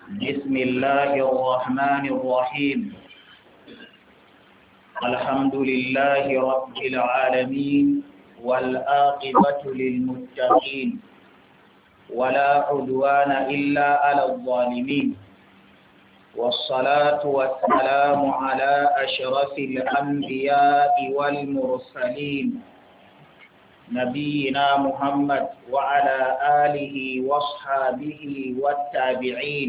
بسم الله الرحمن الرحيم. الحمد لله رب العالمين والعاقبة للمتقين ولا عدوان إلا على الظالمين، والصلاة والسلام على أشرف الأنبياء والمرسلين نبينا محمد وعلى آله واصحابه والتابعين.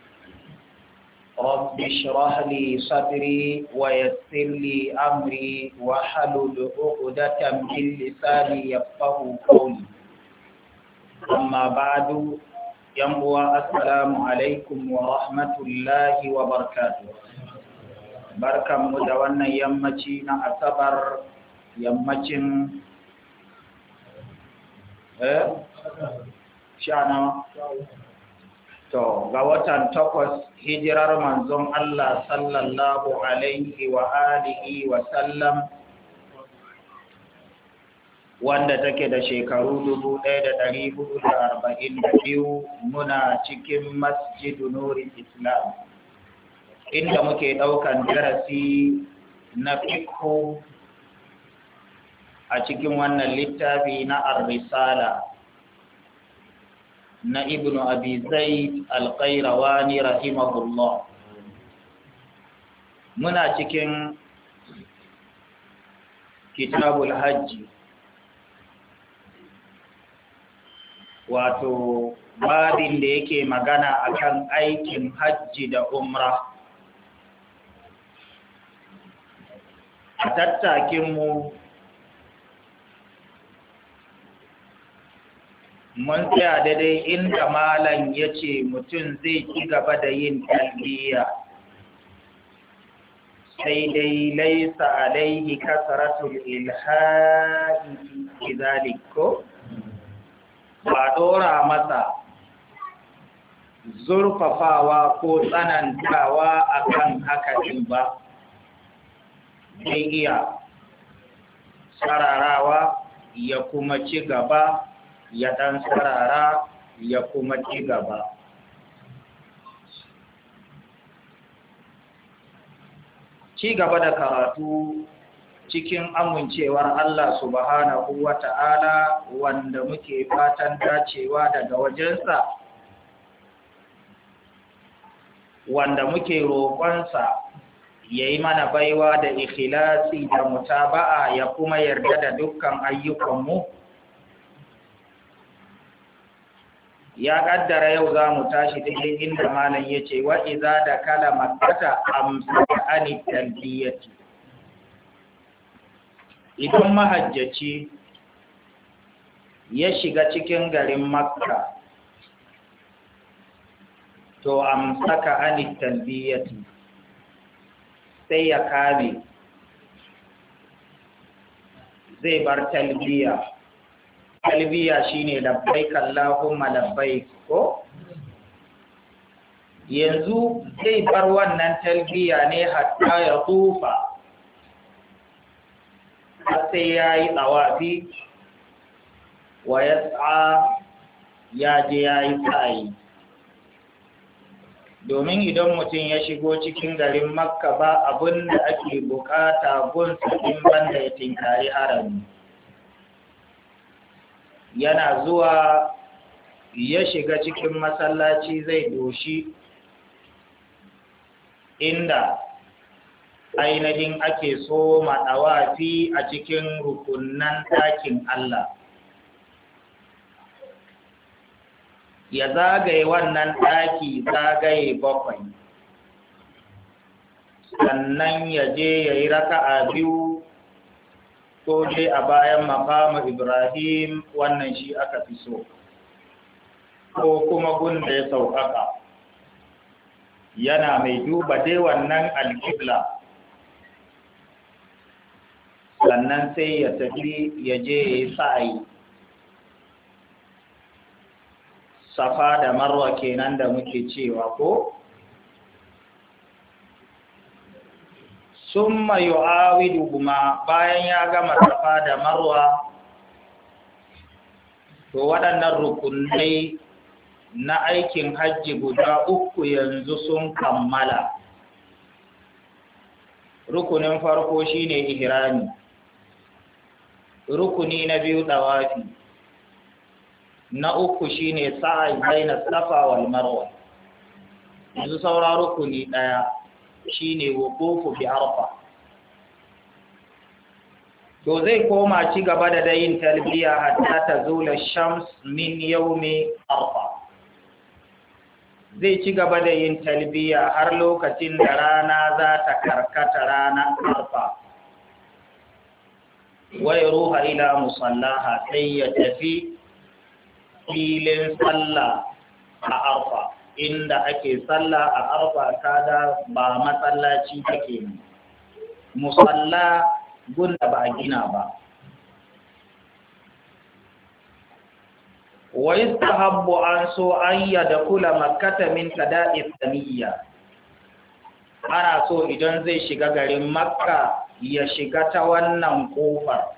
رب اشرح لي صدري ويسر لي أمري واحلل عقدة من لساني يفقهوا قولي. أما بعد، السلام عليكم ورحمة الله وبركاته. barkanmu da wannan yammaci na asabar, yammacin ga watan 8 hijirar manzon Allah sallallahu alaihi wa alihi wa sallam, wanda take da shekaru 1442, muna cikin masjidu Nurul Islam, inda muke daukan darasi na fiqh a cikin wannan littafi na Ar-Risala na Ibn Abi Zaid Al-Qayrawani rahimahullah. Muna cikin Kitabul Hajji, wato babin da yake magana akan aikin hajji da umra. A tattakinmu mun tsaya daidai inda malam ya ce mutum zai ci gaba da yin talbiya, sai dai laisa alaihi kasratul ilha'i idhalik, ko ba dora masa zurfafawa ko tsanantawa akan haka din ba, zai iya sararawa ya kuma ci gaba, ya ɗan sarara ya kuma ci gaba. Ci gaba da karatu cikin amincewar Allah subhanahu wa ta'ala, wanda muke fatan dacewa daga wajensa, wanda muke roƙonsa ya yi mana baiwa da ikhlasi da mutaba'a, ya kuma yarda da dukkan ayyukanmu. Ya kaddara yau za mu tashi daidai inda malam ya ce wa iza da kala makkata amsaka ani talbiyati. Idan mahajjaci ya shiga cikin garin Makka, to amsaka ani talbiyati, sai ya kame, zai bar talbiya. Talbiya shine labbaik Allahumma labbaik, ko yanzu zai bar wannan talbiya ne hatta ya tufa, har sai yayi tawafi wa yas'a, ya je yayi sa'i. Domin idan mutum ya shigo cikin garin Makka, ba abin da ake bukata gunsa in banda ya tinkari harami. Yana zuwa ya shiga cikin masallaci, zai doshi inda ainihin ake so maɗawafi a cikin rukunan ɗakin Allah. Ya zagaye wannan ɗaki zagaye 7, sannan ya je ya yi raka'a 2, ko dai a bayan maqamu Ibrahim, wannan shi aka fi so, ko kuma gunda ya sauƙaƙa, yana mai duba dai wannan alƙibla, sannan sai ya tafi ya je ya yi sa'i. Safa da Marwa kenan da muke cewa, ko summa yu'awiduhuma, bayan ya gama Safa da Marwa, to waɗannan rukunai na aikin hajji guda 3 yanzu sun kammala. Rukunin farko shine ihrami, rukuni na biyu dawafi, na 3 shine sa'i baina safa wal marwa. Yanzu saura rukuni daya shine wuqufu bi arfa. To zai koma ci gaba da yin talbiya hatta tazula shams min yawmi arfa. Zai ci gaba da yin talbiya har lokacin da rana za ta karkata ranar arfa. Wai ruha ila musallaha sai ya tafi filin sallah a arfa, inda ake sallah a arfa kada ba masallaci take ne, musalla gunda ba gina ba. Wa yastahabbu an so an yadkhula makkata min qada'is saniyya. Ana so idan zai shiga garin makka ya shiga ta wannan kofar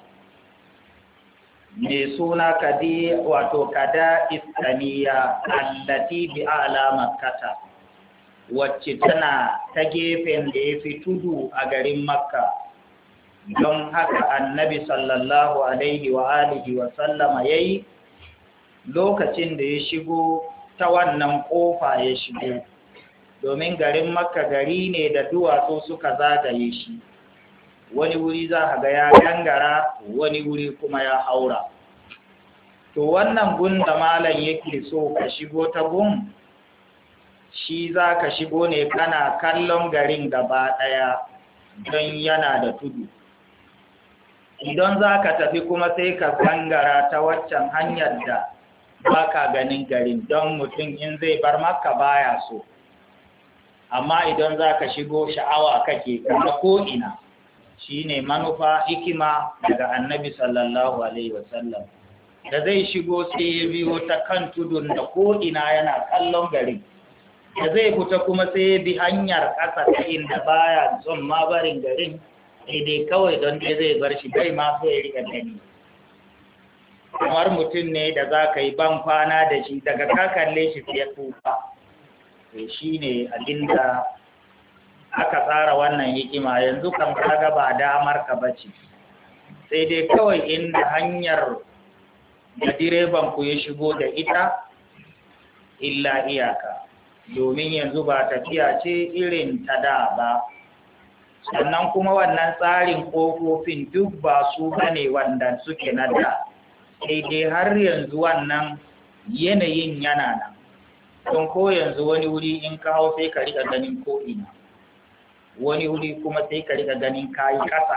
mai suna qada'is saniyya allati bi a'la makkata, wacce tana ta gefen da yafi tudu a garin makka. Don haka annabi sallallahu alaihi wa alihi wa sallama yayi lokacin da ya shigo ta wannan kofa ya shigo, domin garin makka gari ne da duwatsu suka zagaye shi, wani wuri za a ga ya gangara, wani wuri kuma ya haura. To wannan gun da malam yake so ka shigo ta gun, shi za ka shigo ne kana kallon garin gaba ɗaya don yana da tudu. Idan za ka tafi kuma sai ka gangara ta waccan hanyar da ba ka ganin garin, don mutum in zai bar makka baya so. Amma idan za ka shigo sha'awa kake kama ko'ina, shi ne manufa hikima daga annabi sallallahu alaihi wasallam. Da zai shigo sai ya biyo ta kan tudun da ko'ina yana kallon garin. Da zai fita kuma sai ya bi hanyar ƙasa ta inda baya son ma barin garin, dai kawai don dai zai bar shi bai ma so ya riƙa gani. Kamar mutum ne da za ka yi ban kwana da shi daga ka kalle shi sai tufa. Shi ne abinda aka tsara wannan hikima. Yanzu kan kaga ba damar ka bace, sai dai kawai inda hanyar da direban ku ya shigo da ita illa iyaka, domin yanzu ba tafiya ce irin ta da ba. Sannan kuma wannan tsarin ƙofofin duk ba su bane wanda suke na da, sai dai har yanzu wannan yanayin yana nan. Don ko yanzu wani wuri in ka hau sai ka riƙa ganin ko'ina, wani wuri kuma sai ka riƙa ganin kayi ƙasa.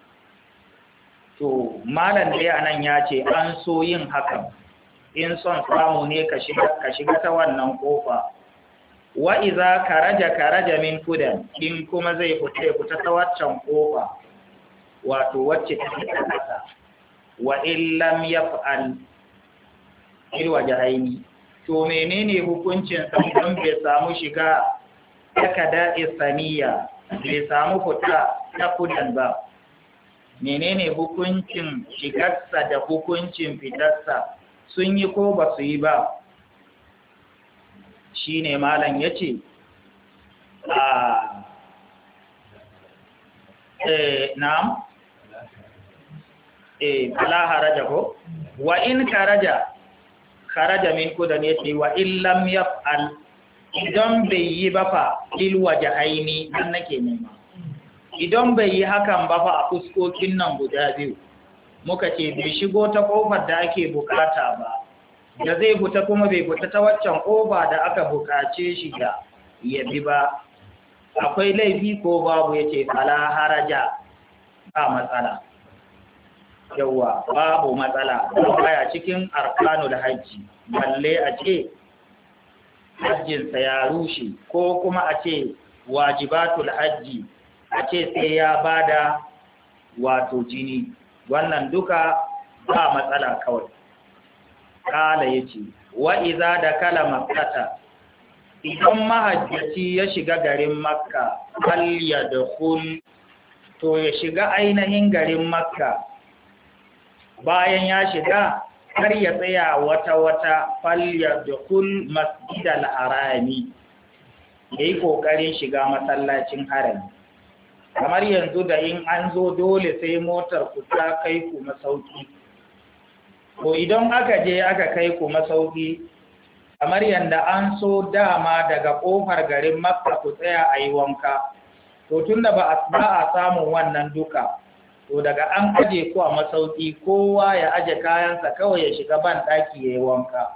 To malam dai anan ya ce an so yin hakan, in son samu ne ka shiga ta wannan ƙofa. Wa iza karaja min kudan, in kuma zai fita ta waccan ƙofa, wato wacce ta fita ƙasa. Wa illam yaf'al il wajhaini, to menene hukuncin sa idan bai samu shiga ta qada'is saniyya, bai samu fita ta kudan ba? Menene hukuncin shigarsa da hukuncin fitarsa, sun yi ko ba su yi ba? Shine malam yace na'am fala haraja ko wa in kharaja min kudan, yace wa in lam yaf'al, idan bai yi ba fa lil wajhaini, dan nake nema, idan bai yi hakan ba fa a fuskokin nan guda biyu, muka ce bai shigo ta kofar da ake bukata ba, da zai fita kuma bai fita ta waccan kofa da aka bukace shi da ya bi ba, akwai laifi ko babu? Yace fala haraja, ba matsala. Yawa, babu matsala, baya cikin arkanul hajji, balle a ce hajjinsa ya rushe, ko kuma a ce wajibatul hajji, a ce sai ya bada wato jini, wannan duka ba matsala kawai. Kala yace wa iza da kala makkata, idan mahajjaci ya shiga garin makka, fal yadkhul, to ya shiga ainihin garin makka. Bayan ya shiga kar ya tsaya wata falyadkhul masjidal harami, yayi kokarin shiga masallacin harami. Kamar yanzu da in an zo dole sai motar ku ta kai ku masauki, ko idan aka je aka kai ku masauki, kamar yanda an so dama daga kofar garin Makka ku tsaya a yi wanka, to tunda ba a samun wannan duka, to daga an aje ku a masauki kowa ya aje kayansa kawai ya shiga ban daki yayi wanka.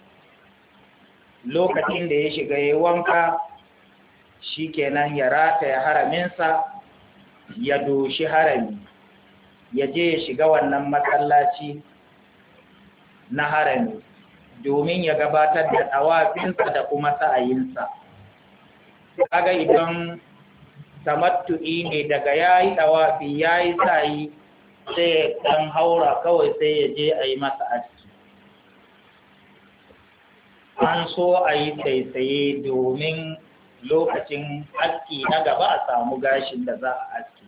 Lokacin da ya shiga yayi wanka shikenan ya rataya haraminsa, ya doshi harami, ya je ya shiga wannan masallaci na harami domin ya gabatar da tawafinsa da kuma sa'ayinsa. Kaga idan tamattu'i ne daga yayi tawafi yayi sa'i sai dan haura kawai sai ya je a yi masa aski. An so a yi tsaitsaye domin lokacin aski na gaba a samu gashin da za a aski.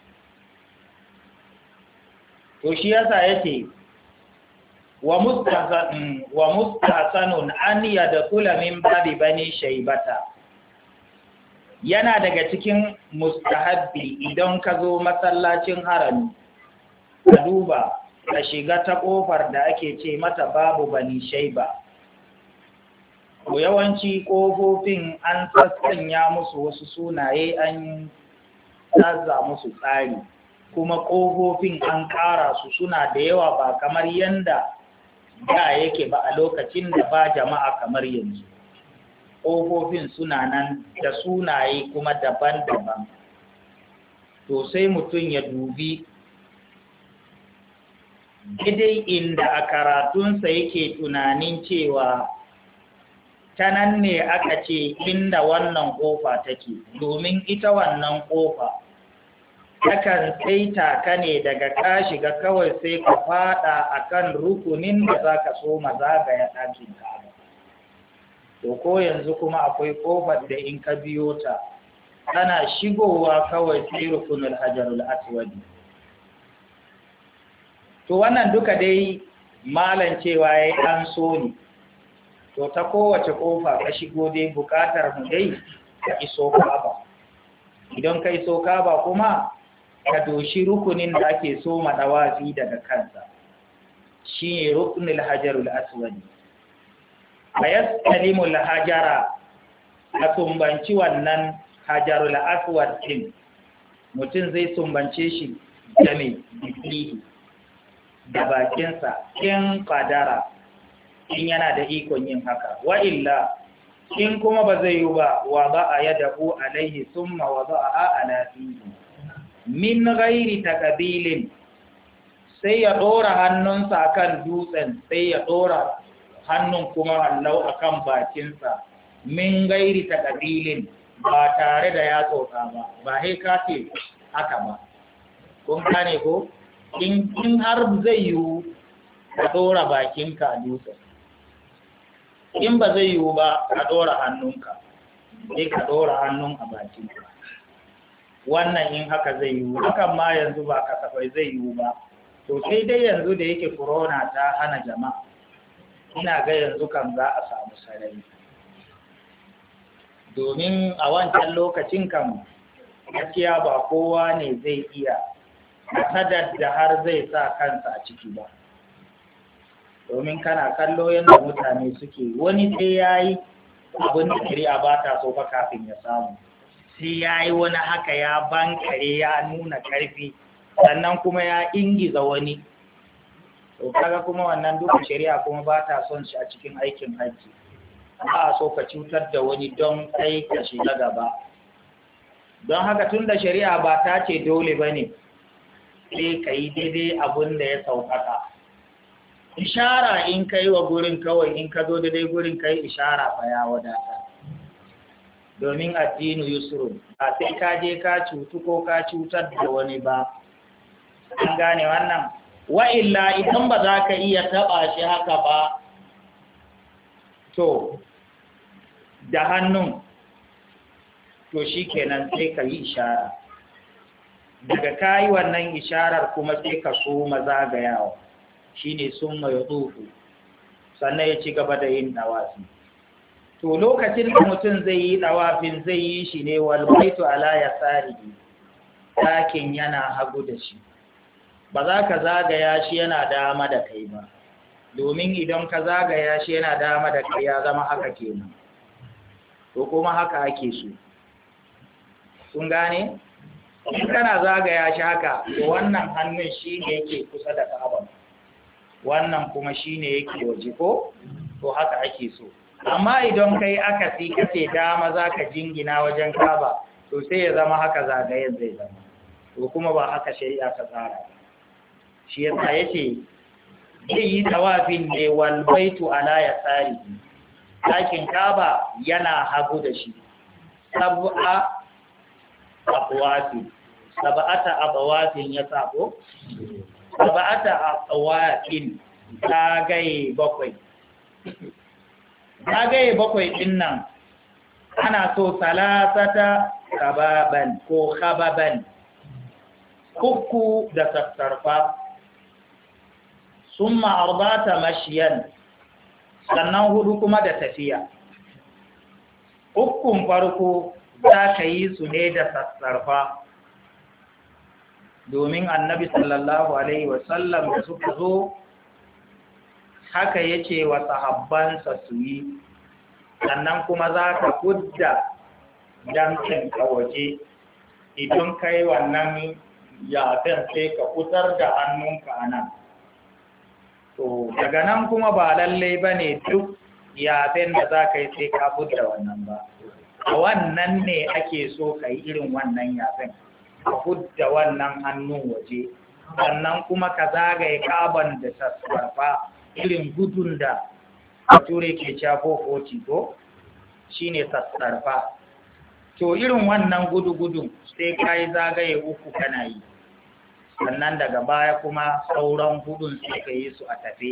To shi yasa yace wa mustahsanun an yadkhula min babi bani shaybata, yana daga cikin mustahabbi idan ka zo masallacin harami ka duba ka shiga ta kofar da ake ce mata babu bani shayba. Ko yawanci kofofin an sassanya musu wasu sunaye, an tsatsa musu tsari, kuma kofofin an ƙara su suna da yawa ba kamar yanda da yake ba a lokacin da ba jama'a kamar yanzu. Ƙofofin suna nan da sunaye kuma daban-daban. To sai mutum ya dubi daidai inda a karatunsa yake tunanin cewa ta nan ne aka ce inda wannan ƙofa take, domin ita wannan ƙofa takan saita ka ne daga ka shiga kawai sai ka fada akan rukunin da za ka so mazagaya ɗakin Ka'aba. To ko yanzu kuma akwai ƙofar da in ka biyo ta tana shigowa kawai sai rukunul hajarul aswadi. To wannan duka dai malan cewa yayi an so ne. To ta kowace ƙofa ka shigo dai buƙatar mu dai ka iso Ka'aba. Idan ka iso Ka'aba kuma ka doshi rukunin da ake so madawafi daga kansa, shi ne rukunul hajarul aswadi. A yastalimul hajara, a sumbanci wannan hajarul aswad din, mutum zai sumbance shi da mai biblihi da bakinsa in kadara, in yana da ikon yin haka. Wa illa in kuma ba zai yi ba, wa ba a yadahu alaihi summa wa ba a ala fihi min ghairi takabilin, sai ya dora hannunsa akan dutsen, sai ya dora hannun kuma hallau akan bakinsa, min ghairi takabilin, ba tare da ya tsotsa ba, ba sai ka ce haka ba. Kun gane ko? In har zai yiwu ka dora bakinka a dutsen, in ba zai yiwu ba ka dora hannunka, sai ka dora hannun a bakinka. Wannan in haka zai yiwu, hakan ma yanzu ba kasafai zai yiwu ba. To sai dai yanzu da yake corona ta hana jama'a, ina ga yanzu kan za a samu sarari. Domin a wancan lokacin kan gaskiya ba kowa ne zai iya kasadar da har zai sa kansa a ciki ba. Domin kana kallo yadda mutane suke, wani sai ya yi abin da shari'a ba ta so ba kafin ya samu. Sai ya yi wani haka ya bankare ya nuna ƙarfi, sannan kuma ya ingiza wani. To kaga kuma wannan duka shari'a kuma ba ta son shi a cikin aikin hajji. Ba a so ka cutar da wani don kai ka shiga gaba. Don haka tun da shari'a ba ta ce dole ba ne, sai ka yi daidai abin da ya sauƙaƙa. Ishara in ka yi wa gurin kawai, in ka zo daidai gurin ka yi ishara fa ya wadata. Domin addinu yusrun, ba sai ka je ka cutu ko ka cutar da wani ba. An gane wannan? Wa illa idan ba za ka iya taɓa shi haka ba, to da hannun, to shi kenan sai ka yi ishara. Daga ka yi wannan isharar kuma sai ka so mazagayawa. shine summa yutufu sannan ya ci gaba da yin dawafi. To lokacin da mutum zai yi dawafin zai yi shi ne wal baitu ala yasarihi, ɗakin yana hagu da shi, ba za ka zagaya shi yana dama da kai ba, domin idan ka zagaya shi yana dama da kai ya zama haka kenan, to kuma haka ake so. Kun gane? In kana zagaya shi haka, to wannan hannun shi ne yake kusa da Ka'aba, wannan kuma shi ne yake waje ko? To haka ake so. Amma idan kai akasi kace dama za ka jingina wajen Ka'aba, to sai ya zama haka zagayen zai zama. To kuma ba haka shari'a ta tsara. Shi yasa yace zai yi tawafin ne wal baitu ala yasarihi, ɗakin Ka'aba yana hagu da shi. Sab'ata abawafin ya sabo, sab'ata abawafin zagaye bakwai. Zagaye bakwai din nan ana so salasata kababan ko khababan, uku da sassarfa, summa arba'ata mashiyan, sannan hudu kuma da tafiya. Ukun farko za ka yi su ne da sassarfa, domin annabi sallallahu alaihi wasallam da suka zo haka yace wa sahabbansa su yi. Sannan kuma za ka kudda damkin ka waje, idan kai wannan yafen sai ka kutar da hannunka a nan. To daga nan kuma ba lallai ba ne duk yafen da za ka yi sai ka kudda wannan ba. A wannan ne ake so ka yi irin wannan yafen, ka kudda wannan hannun waje, sannan kuma ka zagaye Ka'aban da sassarfa irin gudun da bature ke cako 40 ko shi ne sassarfa. To irin wannan gudu-gudun sai ka yi zagaye uku kana yi, sannan daga baya kuma sauran gudun sai ka yi su a tafe.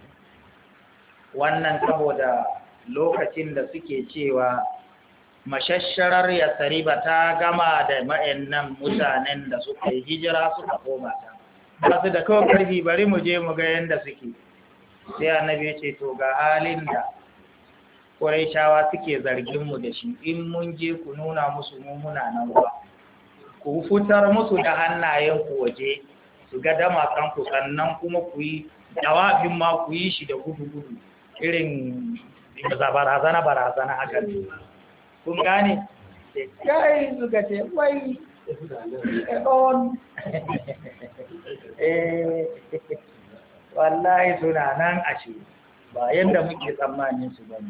Wannan saboda lokacin da suke cewa mashasharar Yasriba ta gama da ma'annan mutanen da suka yi hijira suka koma ta, ba su da kawai karfi, bari mu je mu ga yadda suke. Sai annabi ya ce to ga halin da Qurayshawa suke zargin mu da shi, in mun je ku nuna musu mu muna nan ba, ku fitar musu da hannayen ku waje su ga damakan ku, sannan kuma ku yi dawafin ma ku yi shi da gudu-gudu irin barazana haka ne. Kun gane? Sai kai suka ce wai on wallahi suna nan ashe ba yadda muke tsammanin su bane.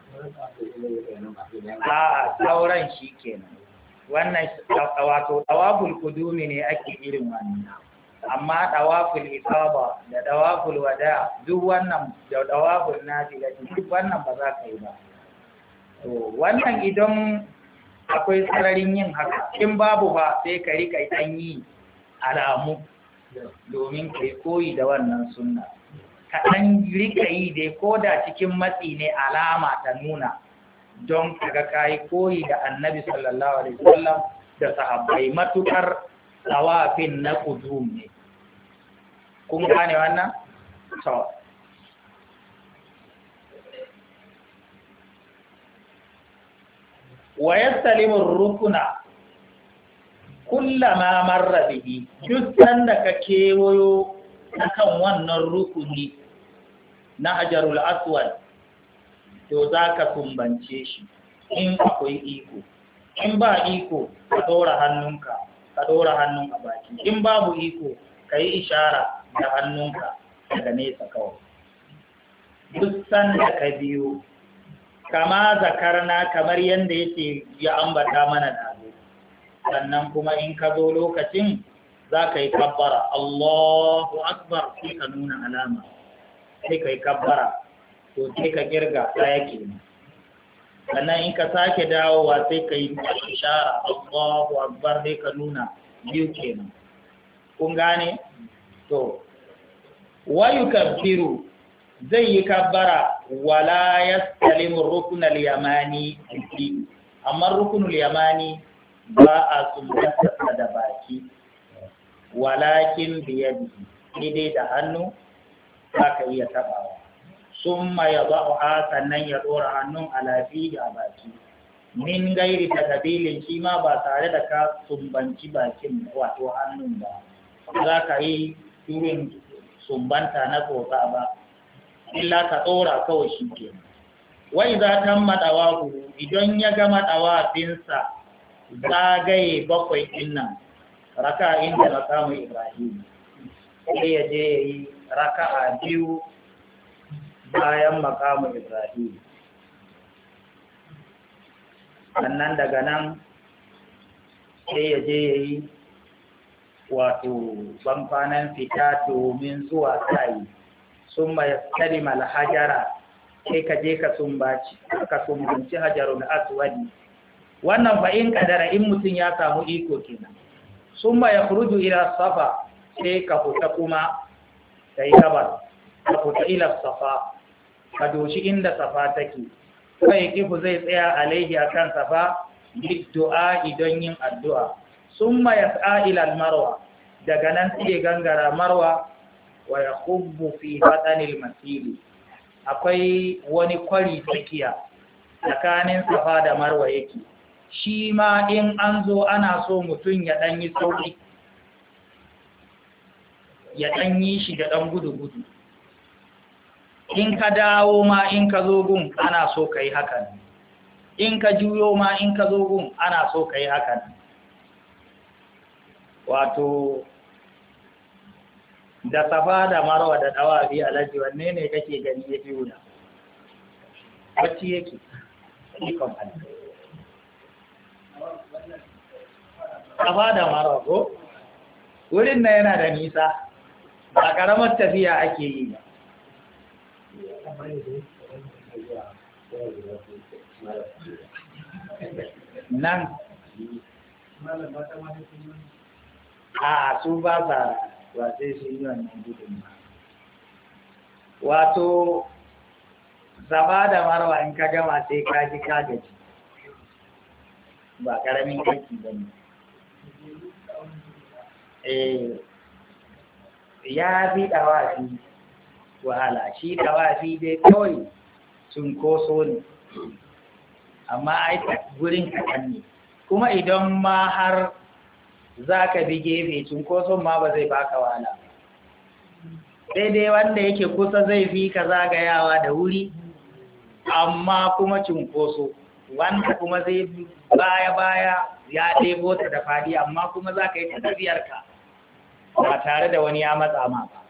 A sauran shi kenan. Wannan wato tawaful kudumi ne ake irin wannan, amma tawaful isaba da tawaful wada duk wannan da tawaful nafila duk wannan ba za ka yi ba. To wannan idan akwai sararin yin haka, in babu ba sai ka rika dan yi alamu domin kai koyi da wannan sunna. Ka dan rika yi dai ko da cikin matsi ne, alama ta nuna don kaga kai koyi da annabi sallallahu alaihi wasallam da sahabbai, matukar tawafin na qudum ne. Kun gane wannan? To wa yastalimu rukuna kullama marra bihi, duk sanda ka kewayo akan wannan rukuni na hajarul aswad to zaka kumbance shi in akwai iko, in ba iko ka dora hannunka, ka dora hannun a baki, in babu iko ka yi ishara da hannunka daga nesa kawai. Duk sanda ka biyo kama zakarna, kamar yadda yake ya ambata mana dazu. Sannan kuma in ka zo lokacin za ka yi kabbara Allahu akbar, sai ka nuna alama, sai ka yi kabbara, to sai ka kirga ɗaya kenan. Sannan in ka sake dawowa sai ka yi ishara Allahu akbar, sai ka nuna biyu kenan. Kun gane? To wayu kabbiru, zai yi kabbara wala yastalimu rukunal yamani, amma rukunul yamani ba a sumbanta da baki, walakin biyadi, dai da hannu, za ka iya taɓawa. Sun ya ba'uha sannan ya ɗora hannun alafi a baki. Min gairi ta kabilin shi ma ba tare da ka sumbanci bakin wato hannun ba. Za ka yi turin sumbanta na tsotsa ba, illa ka ɗora kawai shi ke. Wai za ta maɗawa idan ya gama ɗawafinsa zagaye bakwai ɗin nan, raka inda makamu Ibrahim. Sai ya je ya yi raka'a 2 bayan makamu Ibrahim. Sannan daga nan sai ya je ya yi wato bankwanan fita domin zuwa sa'i. Sun mai kalima alhajara sai ka je ka sumbanci hajarun aswadi. Wannan fa'in kadara in mutum ya samu iko kenan. Sun mai kuruju ila safa sai ka fita kuma ka yi gabar, ka fita ila safa, ka doshi inda safa take. Kai kifu zai tsaya alaihi akan safa du'a idan yin addu'a. Sun mai yas'a ila marwa, daga nan sai gangara marwa wa ya hubbu fi batsanil masili. Akwai wani kwari tsakiya tsakanin safa da marwa yake. Shi ma in an zo ana so mutum ya ɗan yi sauƙi, ya ɗan yi shi da ɗan gudu-gudu. In ka dawo ma in ka zo gun ana so ka yi hakan. In ka juyo ma in ka zo gun ana so ka yi hakan. Wato, da safa da marwa da ɗawafi alaji wanne ne kake gani ya fi wuya? Bacci yake, ikon Allah. Safa da marwa ko? Wurin na yana da nisa, ba ƙaramar tafiya ake yi ba. Nan a su ba sa wace su yi wannan gudun ba. Wato safa da marwa in ka gama sai ka ji ka gaji, ba ƙaramin aiki ba ne. Ya fi ɗawafi wahala, shi ɗawafi dai kawai cunkoso ne, amma aika gurin kaɗan ne. Kuma idan ma har za ka bi gefe cunkoson ma ba zai baka wahala. Daidai wanda yake kusa zai fi ka zagayawa da wuri, amma kuma cunkoso. Wanda kuma zai baya-baya ya ɗebo ta da fadi, amma kuma za ka yi ta tafiyarka ba tare da wani ya matsa ma ba.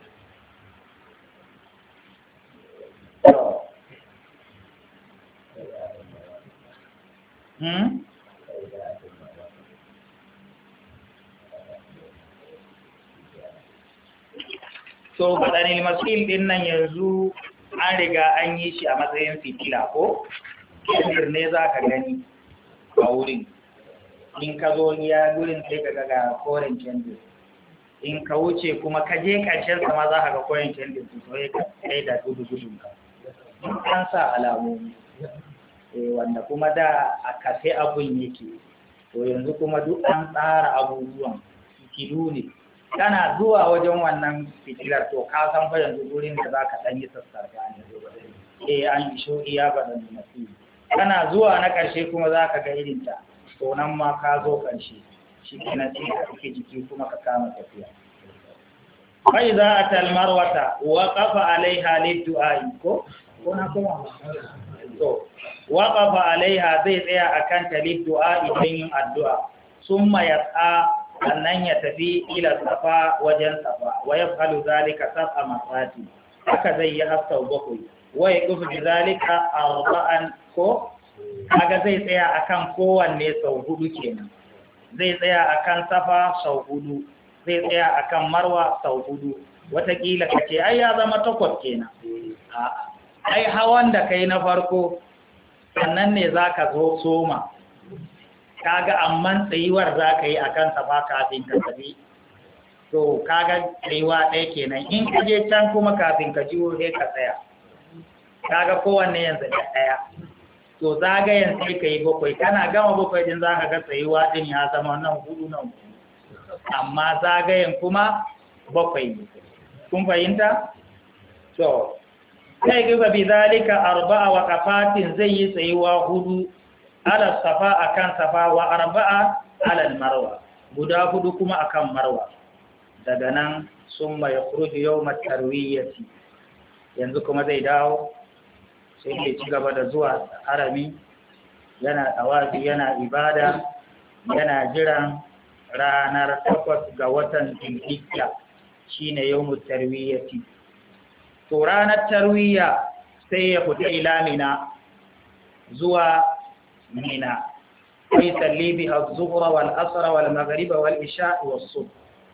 So, faɗanin maskil ɗin nan yanzu an riga an yi shi a matsayin fitila ko? Kendir ne za ka gani a wurin. In ka zo ya gurin sai ka ga koren kendir. In ka wuce kuma ka je ƙarshen sama za ka ga koren kendir su so ya kai da gudu-gudunka. An sa alamomi. Wanda kuma da a kafe abun yake. To yanzu kuma duk an tsara abubuwan fitilu ne. Kana zuwa wajen wannan fitilar to ka san fa yanzu gurin da za ka ɗan yi sassarfa ne. An isho iya ba da nasi. Kana zuwa na ƙarshe kuma za ka ga irinta, to nan ma ka zo ƙarshe, shi kenan sai ka ɗauke jiki kuma ka kama tafiya. Bai za a talmar wata, wa ƙafa alaiha liddu'a'i ko? Ko na kuma? To, wa ƙafa alaiha zai tsaya a kanta liddu'a'i don yin addu'a, sun ma ya sannan ya tafi ila safa wajen safa, wa ya falu zalika safa masati, haka zai yi hafta bakwai. Wai kufu bi zalika arba'an ko kaga zai tsaya akan kowanne sau 4 kenan. Zai tsaya akan safa sau 4, zai tsaya akan marwa sau 4. Wataƙila kace ai ya zama 8 kenan. A'a, ai hawan da kai na farko sannan ne zaka zo soma. Kaga amman tsayuwar zaka yi akan safa kafin ka tafi. To kaga tsayuwa ɗaya kenan. In ka je can kuma kafin ka jiwo sai ka tsaya. Kaga kowanne yanzu ɗaya. To zagayen sai ka yi 7, kana gama 7 din za ka ga tsayuwa din ya zama nan 4 nan. Amma zagayen kuma 7 ne. Kun fahimta? to sai gaba bi zalika 4 waqafatin zai yi tsayuwa 4 ala safa akan safa wa 4 ala marwa guda 4 kuma akan marwa. Daga nan summa yakhruju yawm at-tarwiyati, yanzu kuma zai dawo sai ya ci gaba da zuwa harami, yana tawafi, yana ibada, yana jiran ranar 8 ga watan Dhul-Hijja shine yawmut tarwiyati. To ranar tarwiya sai ya fita ila Mina, zuwa Mina, sai salli bi az-zuhra wal asra wal maghriba wal isha was subh.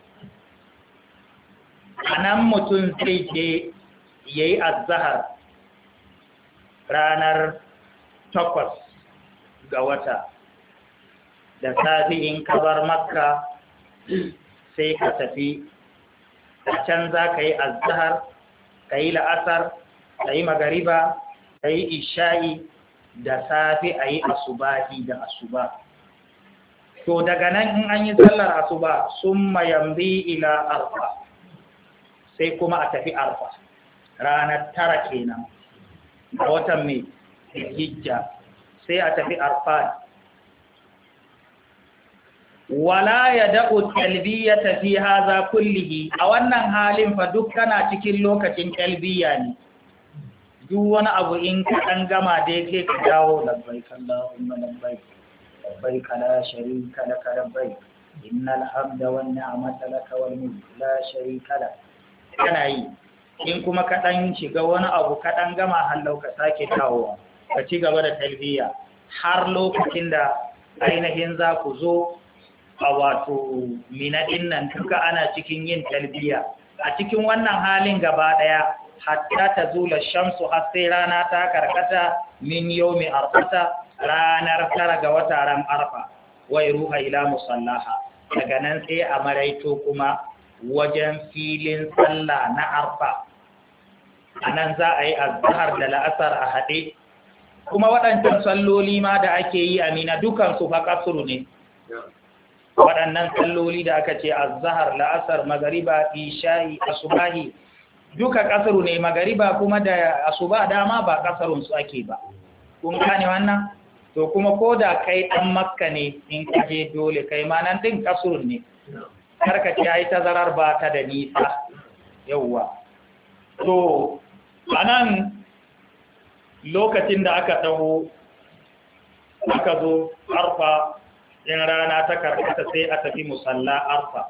Anan mutum sai je yayi az-zahar ranar 8 ga wata da safi. In ka bar Makka sai ka tafi a can, za ka yi az-zahar, ka yi la'asar, ka yi magariba, ka yi isha'i, da safi a yi asubahi da asuba. To daga nan in an yi sallar asuba sun mayambi ila arfa, sai kuma a tafi arfa ranar 9 kenan a watan mai hijja, sai a tafi arfa. Wala ya da'u talbiyata fi haza kullihi, a wannan halin fa duk kana cikin lokacin talbiya ne. Duk wani abu in ka dan gama da yake ka dawo labbaik Allahumma labbaik labbaik la sharika lak labbaik innal hamda wan ni'mata lak wal mulk la sharika lak. Kana yi, in kuma ka dan shiga wani abu ka dan gama hallau ka sake dawowa ka ci gaba da talbiya har lokacin da ainihin za ku zo a wato Mina din nan, duka ana cikin yin talbiya. A cikin wannan halin gaba daya hatta ta zula shamsu, har sai rana ta karkata min yawmi arfata, ranar 9 ga wata ran arfa. Wai ruha ila musallaha, daga nan sai a maraito kuma wajen filin sallah na arfa. Anan za a yi azhar da la'asar a haɗe. Kuma waɗancan salloli ma da ake yi a Mina dukansu fa kasru ne. Waɗannan salloli da aka ce azhar, la'asar, magariba, isha'i, asubahi duka kasaru ne. Magariba kuma da asuba dama ba kasarun su ake ba. Kun gane wannan? To kuma ko da kai ɗan Makka ne in ka je dole kai ma nan din kasurun ne. Karka ce ai tazarar ba ta da nisa. Yawwa. To anan lokacin da aka taho aka zo arfa, in rana ta karkata sai a tafi musalla arfa.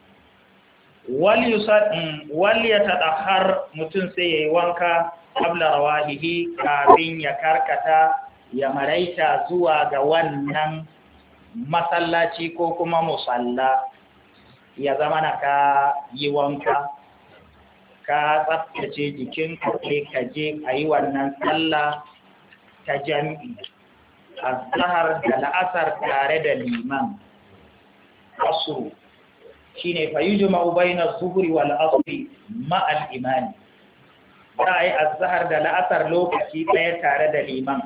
Wal ya taɗahar, mutum sai ya yi wanka qabla rawahihi, kafin ya karkata ya maraita zuwa ga wannan masallaci ko kuma musalla. Ya zama na ka yi wanka, ka tsaftace jikinka sai ka je a yi wannan sallah ta jami'i, azhar da la'asar tare da liman. Asru shine fa yujma'u bayna az-zuhri wal asri ma'a al-imam. Sai azhar da la'asar lokaci ɗaya tare da liman.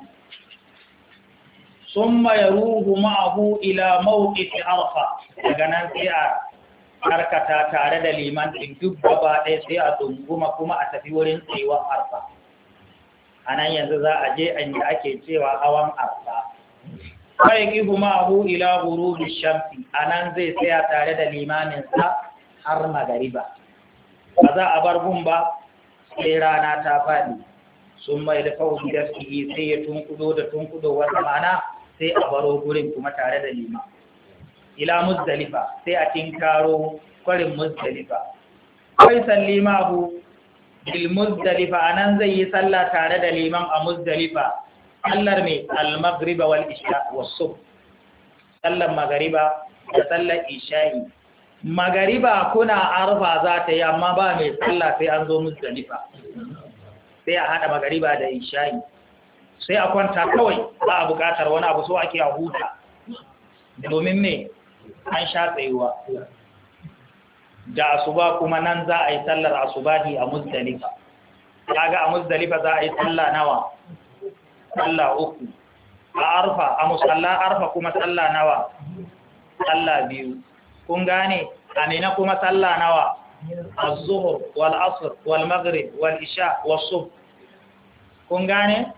Summa yaruhu ma'ahu ila mawqif arfa, daga nan sai a karkata tare da liman din duk gaba ɗaya sai a dunguma kuma a tafi wurin tsayuwar arfa. Anan yanzu za a je inda ake cewa hawan arfa. Kai kibu ma'ahu ila ghurubi shamsi, anan zai tsaya tare da limamin sa har magariba. Ba za a bar gun ba sai rana ta fadi. Sun mai da fauzi da fiye sai ya tunkudo wata mana sai a baro gurin kuma tare da liman. Ila Muzdalifa, sai a tinkaro kwarin Muzdalifa. Kai sallima abu bil Muzdalifa, anan zai yi sallah tare da liman a Muzdalifa. Sallar mai al-maghriba wal isha was subh. Sallar magariba da sallar isha'i. Magariba kuna arfa za ta yi, amma ba mai sallah sai an zo Muzdalifa. Sai a hada magariba da isha'i. Sai a kwanta kawai, ba a bukatar wani abu, so ake a huta. Domin me an sha tsayuwa. Da asuba kuma nan za a yi sallar asubahi a Muzdalifa. Kaga a Muzdalifa za a yi sallah nawa? Sallah 3. A arfa, a musalla arfa kuma sallah nawa? Sallah 2. Kun gane? A Mina kuma sallah nawa? az-zuhr wal asr wal maghrib wal isha was subh. Kun gane?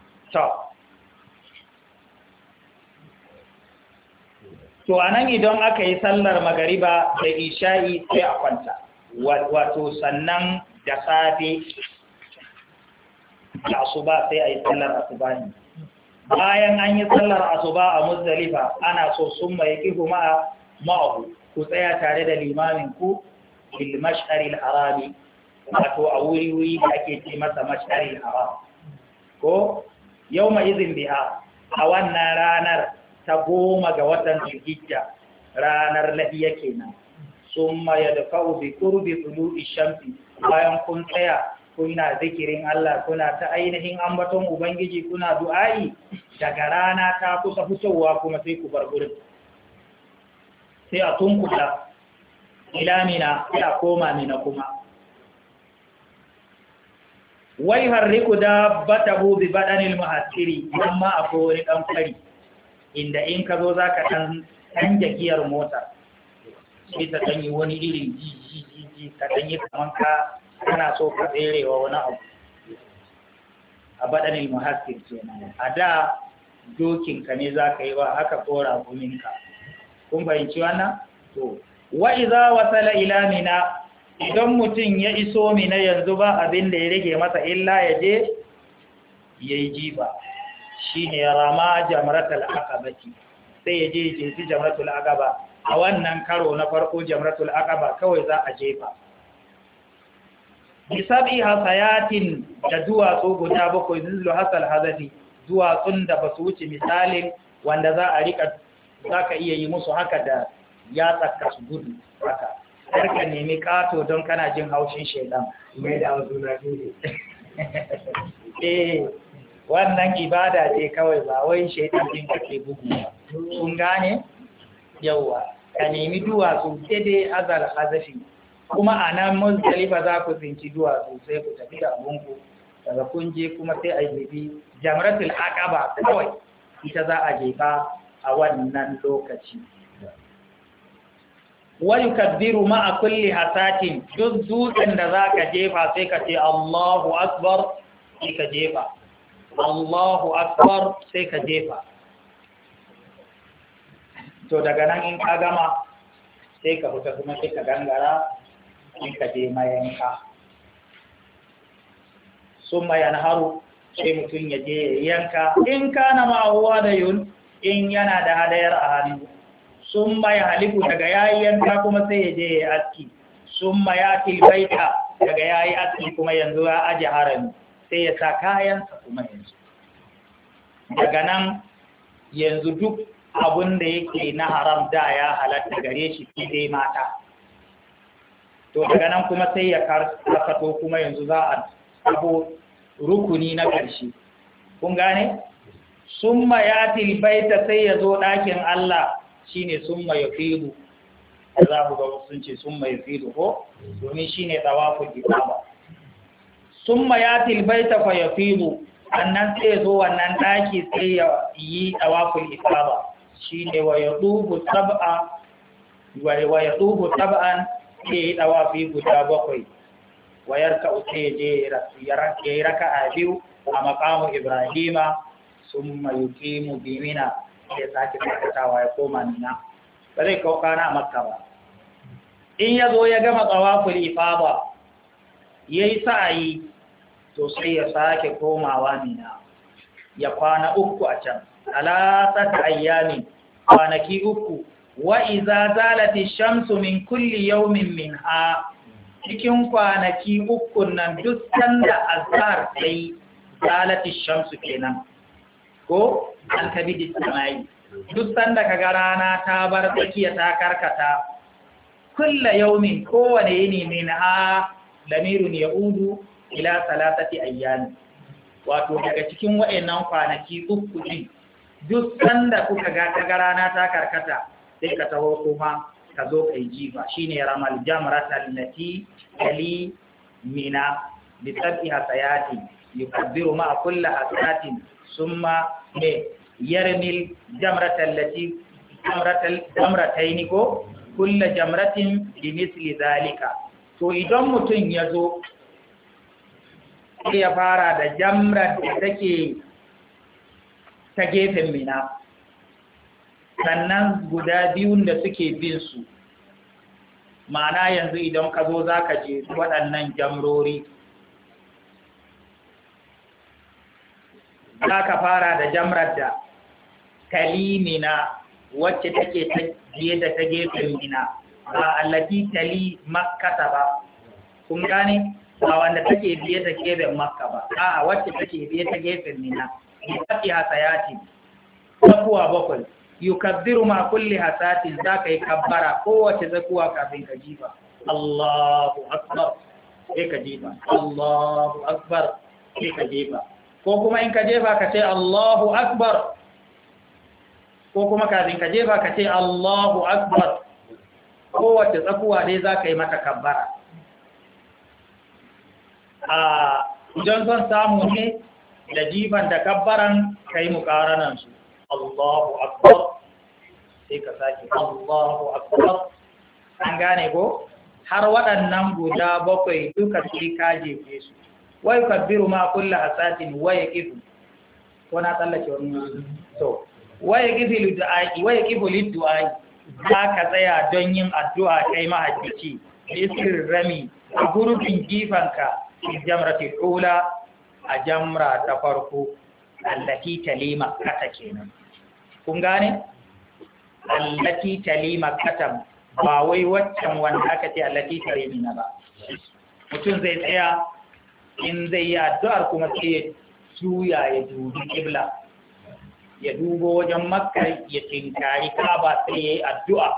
To anan idan aka yi sallar magariba da isha'i sai a kwanta, wato sannan da safe da asuba sai a yi sallar asuba ne. Bayan an yi sallar asuba a Muzdalifa ana so sun mai kihu ma'ahu ku tsaya tare da limamin ku bil mash'aril harami, wato a wuri da ake ce masa mash'aril haram. Ko yau mai izin biha a wannan ranar ta 10 ga watan Zulhijja, ranar lahiya kenan. Summa yadfa'u bi qurbi tulu'i shamsi, bayan kun tsaya kuna zikirin Allah, kuna ta ainihin ambaton ubangiji, kuna du'a'i, daga rana ta kusa fitowa kuma sai ku bar gurin, sai a tunkuda ila Mina, sai a koma Mina kuma. Wai harriku dabbatahu bi badanil muhassiri, amma akwai wani dan fari inda in ka zo za ka ɗan jakiyar mota sai ta ɗanyi wani irin ji ka ɗanyi kaman kana so ka tserewa wani abu a baɗanin muhassir kenan. A da dokinka ne za ka yi wa haka kora guminka. Kun fahimci wannan? To, wa iza wasala ila Mina, idan mutum ya iso Mina yanzu ba abin da ya rage masa illa ya je ya yi jiba. Shi ne rama jamratul aqabati, sai ya je jefi jamratul aqaba. A wannan karo na farko jamratul aqaba kawai za a jefa. Bisabi hasayatin, da duwatsu guda 7 zillu hasal hazafi, duwatsun da ba su wuce misalin wanda za ka iya yi musu haka da ya tsaka su gudu haka. Karka nemi kato don kana jin haushin shaidan. Mai da wasu na wannan ibada ce kawai, ba wai shaitan din kake bugu ba. Kun gane? Yawwa, ka nemi duwatsu dai azal hazafi, kuma a nan Muzdalifa za ku tsinci duwatsu sai ku tafi da abunku, daga kun je kuma sai a jefi jamratul aqaba kawai, ita za a jefa a wannan lokaci. Wa yukabbiru ma'a kulli hasatin, duk dutsen da za ka jefa sai ka ce Allahu akbar, sai ka jefa Allahu akbar, sai ka jefa. To daga nan in ka gama sai ka fita kuma sai ka gangara in ka je mayanka. Sun mayan haru sai mutum ya je yanka, in kana ma'ahuwa da yun, in yana da hadayar a hannu. Sun maya halifu, daga yayi yanka kuma sai ya je ya aski. Sun maya tilbaita, daga yayi aski kuma yanzu ya aje harami, sai ya sa kayansa kuma yanzu. Daga nan yanzu duk abin da yake na haram da ya halatta gare shi fi dai mata. To daga nan kuma sai ya karkato kuma yanzu za a sabo rukuni na ƙarshe. Kun gane? Summa ya tilbaita, sai ya zo ɗakin Allah, shine summa ya fidu. Za ku ga sun ce summa ya fidu ko? Domin shine tawaful ifada. Summa ya tilbaita fa ya fidu, annan sai zo wannan ɗaki sai ya yi tawaful ifada. Shine wa ya dubu sab'an sai yi tawafi guda 7. Wayar ka sai je ya yi raka'a 2 a maqamu Ibrahima, summa yuqimu bi Mina, sai sake sakatawa ya koma Mina. Ba zai kaukana a Makka ba. In ya zo ya gama tawaful ifada yayi sa'ayi, to sai ya sake komawa Mina, ya kwana 3 a can, 3 ayyami, kwanaki 3. Wa iza zalati shamsu min kulli yawmin minha, cikin kwanaki 3 nan duk sanda azhar sai zalati shamsu kenan ko an kabidi samai, duk sanda kaga rana ta bar tsakiya ta karkata, kullu yawmin, kowane yini minha lamirun yaudu ila 3 ayyami, wato daga cikin wayannan kwanaki 3 din duk sanda kuka ga kaga rana ta karkata sai ka taho kuma ka zo kai jifa. Shine ramal jamratal lati ali Mina bi sab'i hasayati, yukabbiru ma kulli hasayatin, summa yarmil jamratal lati jamratayn ko kullu jamratin bi misli zalika, to idan mutum ya zo sai ya fara da jamrar da take ta gefen mina, sannan guda biyun da suke bin su, ma'ana yanzu idan ka zo za ka je waɗannan jamrori, za ka fara da jamrar da kalimina wacce take ta biye da ta gefen mina, ba allati tali makkata ba, kun gane ba wanda take biye ta gefen makka ba, a wacce take biye ta gefen mina. Yaki hasayati zakuwa bakwai, yukabbiru ma kulli hasatin, za ka yi kabbara kowace zakuwa kafin ka jifa, Allahu akbar sai ka jifa, Allahu akbar sai ka jefa, ko kuma in ka jefa ka ce Allahu akbar, ko kuma kafin ka jefa ka ce Allahu akbar, kowace tsakuwa dai za ka yi mata kabbara. Idan son samu ne da jifan da kabbaran ka yi muƙaranansu, Allahu akbar sai ka sake Allahu akbar, an gane ko har waɗannan guda bakwai duka sai ka jefe su. Wai kabbiru ma kullu hasatin waya kifu, ko na tsallake wani so waya kifu liddu'ai, za ka tsaya don yin addu'a kai mahajjici isir rami a gurbin jifanka jamratul ula, a jamra ta farko allati tali makkata kenan, kun gane allati tali makkata, ba wai waccan wanda aka ce allati tali mina ba. Mutum zai tsaya in zai yi addu'ar kuma sai ya juya ya dubi kibla, ya dubo wajen makka ya tinkari kaba sai ya yi addu'a.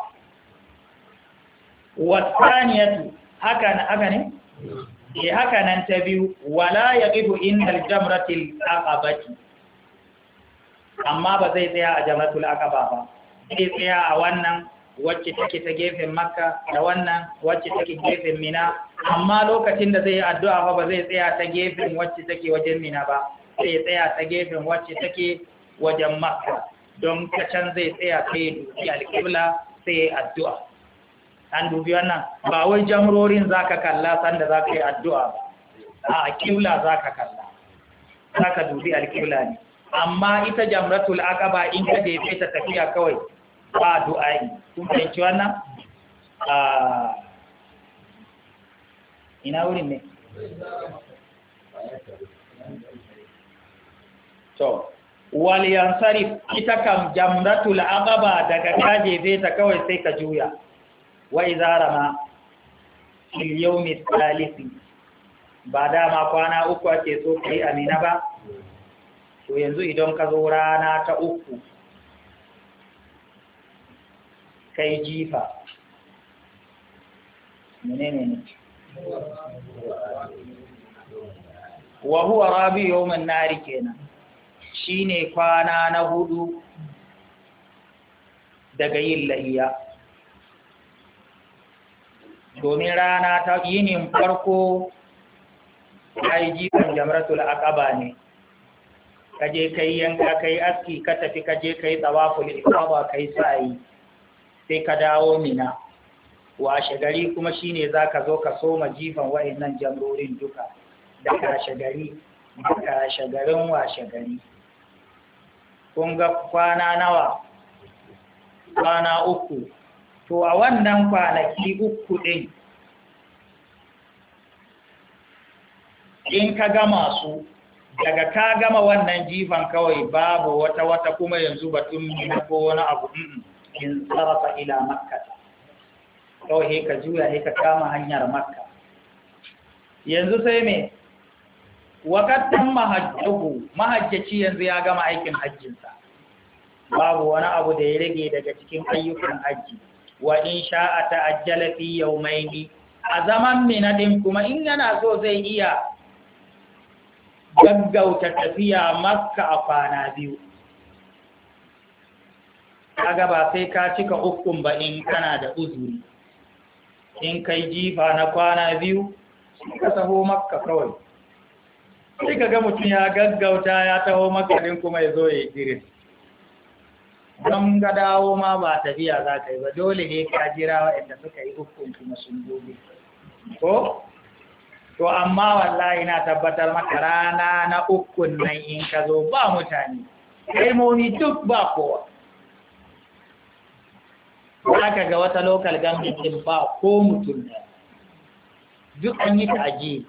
Wasaniyatu haka ne? Haka nan ta biyu, wala ya ƙifu inda jamratul aqabati, amma ba zai tsaya a jamratul aqaba ba, zai tsaya a wannan wacce take ta gefen makka da wannan wacce take gefen mina, amma lokacin da zai yi addu'a ba zai tsaya ta gefen wacce take wajen mina ba, sai tsaya ta gefen wacce take wajen makka, don ta can zai tsaya sai dubi alƙibla sai addu'a. An dubi wannan ba wai jamrorin za ka kalla sanda za ka yi addu'a ba, a kibla za ka kalla, za ka dubi alƙibla ne, amma ita jamratul aqaba in ka jefe ta tafiya kawai ba du'a'i. Kun fahimci wannan? Ina wurin ne? To, wal yansarif, ita kam jamratul aqaba daga ka jefe ta kawai sai ka juya. Wa idza rama fil yawmi thalith, ba dama kwana uku ake so kai amina ba, to yanzu idan ka zo rana ta uku kai jifa, menene ne wa huwa rabi yawmin nari kenan, shine kwana na hudu daga yin lahiya. Domin rana ta yinin farko ai jifan jamratul aqaba ne, kaje kai yanka kai aski ka tafi kaje kai tawaful ifada kai sa'i, sai ka dawo mina, washe gari kuma shine zaka zo ka soma jifan wayannan jamrorin duka da kashe gari da kashe garin washe gari. Kun ga kwana nawa? Kwana uku. To a wannan kwanaki uku ɗin, in ka gama su, daga ka gama wannan jifan kawai babu wata kuma yanzu batun mina ko wani abu, in sarrafa ila makka, kawai ka juya ka kama hanyar makka. Yanzu sai me? Wakatan mahajjaci yanzu ya gama aikin hajjinsa, babu wani abu da ya rage daga cikin ayyukan hajji. Wa in sha'a ta'ajjala fi yawmayni, a zaman mina din kuma in yana so zai iya gaggauta tafiya makka a kwana biyu. Kaga ba sai ka cika ukun ba in kana da uzuri, in kai jifa na kwana biyu ka taho makka kawai, sai ka ga mutum ya gaggauta ya taho makka din kuma ya zo ya yi don ga dawo ma ba tafiya za ka yi ba, dole ne ka jira waɗanda suka yi hukun kuma sun gobe. ko to amma wallahi na tabbatar maka rana na ukun nan in ka zo ba mutane ilmomi duk ba kowa aka ga wata local government din ba ko mutum ne duk an yi tage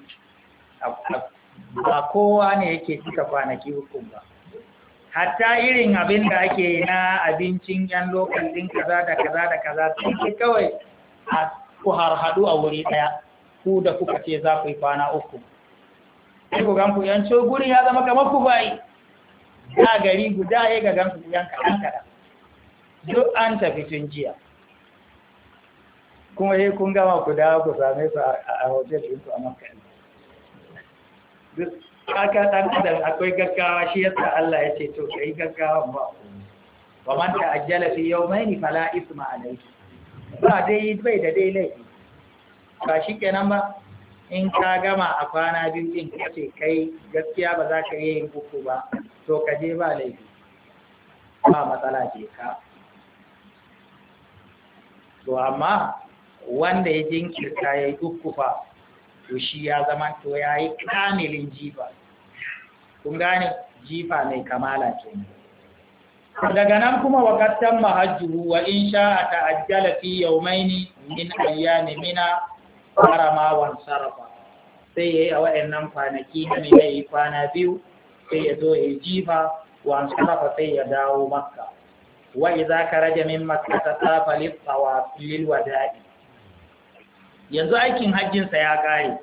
ba kowa ne yake cika kwanaki hukun ba hatta irin abin da ake na abincin yan local din kaza da kaza da kaza sai kawai a ku harhadu a wuri daya ku da kuka ce za ku yi kwana uku sai ku ganku yanco guri ya zama kamar ku bayi da gari guda ya ga ganku yan kaɗan kaɗan duk an tafi tun jiya kuma yi kun gama ku dawo ku same su a hotel ɗinku a makon duk aka ɗan adam akwai gaggawa shi yasa Allah ya ce to ka yi gaggawa ba wa man ta'ajjala fi yawmayni fala isma alayhi ba dai bai da dai laifi ba shi kenan ba in ka gama a kwana biyu din kace kai gaskiya ba za ka yi yin uku ba to ka je ba laifi ba matsala ce ka to amma wanda ya jinkirta ya yi uku fa to shi ya zama to ya yi kamilin jifa kun gane jifa mai kamala ce daga nan kuma wakattan mahajjuhu wa in sha'a ta'ajjala fi yawmaini min ayyami mina harama wan sarafa sai yayi a wayannan kwanaki ne yayi kwana biyu sai ya zo ya jifa wan sarafa sai ya dawo makka wa idza karaja min makka tasafa lil tawaf lil wada'i yanzu aikin hajjin sa ya kare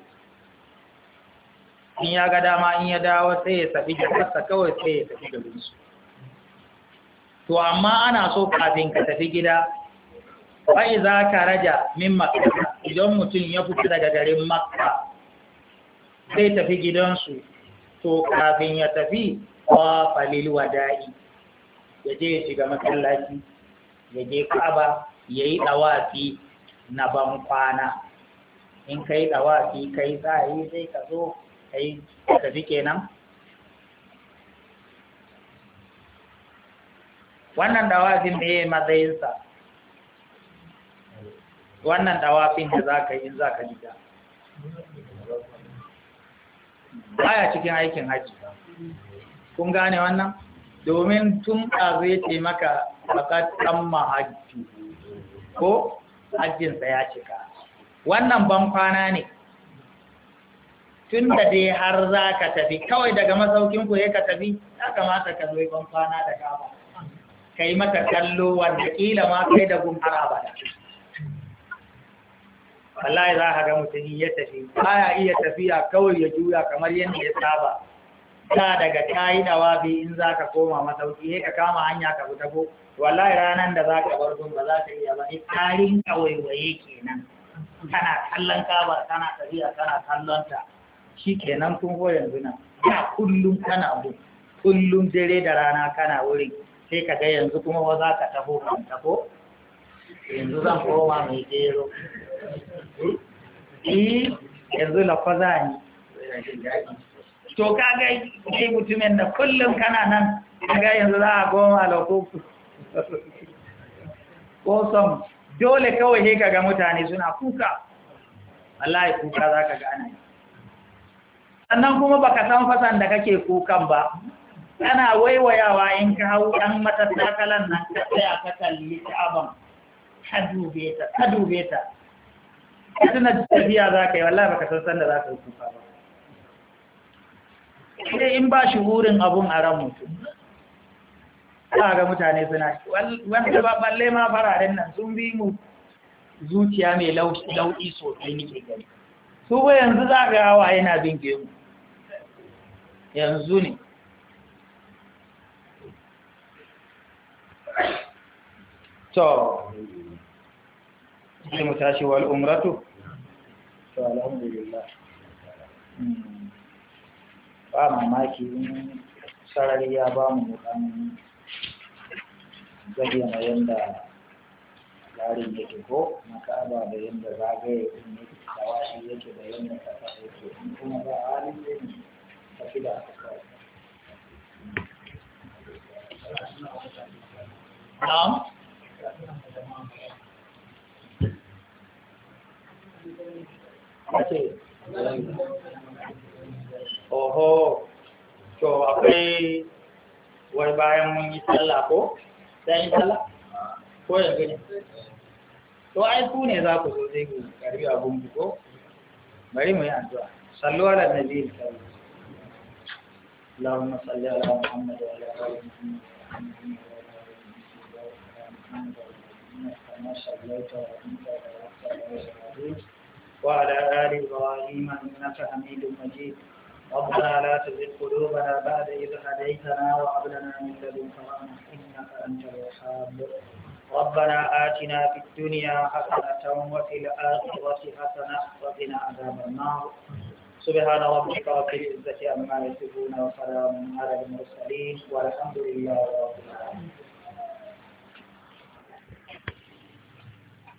in ya ga dama in ya dawo sai ya tafi gidansa kawai sai ya tafi garin su to amma ana so kafin ka tafi gida bai za ka raja min makka idan mutum ya fita daga garin makka sai tafi gidansu to kafin ya tafi wa falil wada'i ya je ya shiga masallaci ya je ka'aba ya yi dawafi na ban kwana in kai dawafi kai zai sai ka zo kai tafi kenan wannan dawafin da ya yi matsayinsa wannan dawafin da za ka yi za ka gida baya cikin aikin haji kun gane wannan domin tun ɗazu ya ce maka bakatan mahajji ko hajjinsa ya cika wannan ban kwana ne tun da dai har za ka tafi kawai daga masaukinku ya ka tafi ya kamata ka zo ban kwana da gaba ka yi mata kallo wanda kila ma kai da gumar abada wallahi za ka ga mutum ya tafi baya iya tafiya kawai ya juya kamar yadda ya saba ta daga kayi dawabi in za ka koma masauki ya ka kama hanya ka fita ko wallahi ranar da za ka bar gun ba za ka iya ba tarin kawaiwaye kenan kana kallon kaba kana tafiya kana kallon ta shi kenan kun ko yanzu nan ya kullum kana bu kullum dare da rana kana wurin sai ka ga yanzu kuma ba za ka taho kan taho yanzu zan koma mai jero yanzu lafaza ne to kaga kai mutumin da kullum kana nan kaga yanzu za a goma lakoku ko son dole kawai sai kaga mutane suna kuka wallahi kuka za ka ga ana yi sannan kuma baka san fasan da kake kukan ba kana waiwayawa in ka hau ɗan matattakalan nan ka tsaya ka kalli Ka'aban ka dube ta tuna tafiya za ka yi wallahi baka san sanda za ka yi kuka ba sai in ba shi wurin abun a ran mutum za ga mutane suna wanda ba balle ma fararen nan sun bi mu zuciya mai lauɗi sosai nike gani su ba yanzu za ga hawa yana bin gemu yanzu ne to sai mu tashi wal umratu to alhamdulillah ba mamaki in sarari ya ba mu dan zabiya na yanda larin yake ko na ka'aba da yanda zagaye din yake tawashi yake da yanda kasa yake kuma ba halin ne tafi da aka kawo na'am ce oho to akwai wai bayan mun yi sallah ko sai yi sallah ko yanzu ne to ai ku ne za ku zo sai ku karbi abun ku ko bari mu yi addu'a sallu ala nabi sallallahu اللهم صل على محمد وعلى ال محمد كما صليت وعلى ال ابراهيم انك حميد مجيد ربنا لا تزغ قلوبنا بعد إذ هديتنا وهب لنا من لدنك رحمة إنك أنت الوهاب ربنا آتنا في الدنيا حسنة وفي الآخرة حسنة وقنا عذاب النار سبحان ربك رب العزة عما يصفون وسلام على المرسلين والحمد لله رب العالمين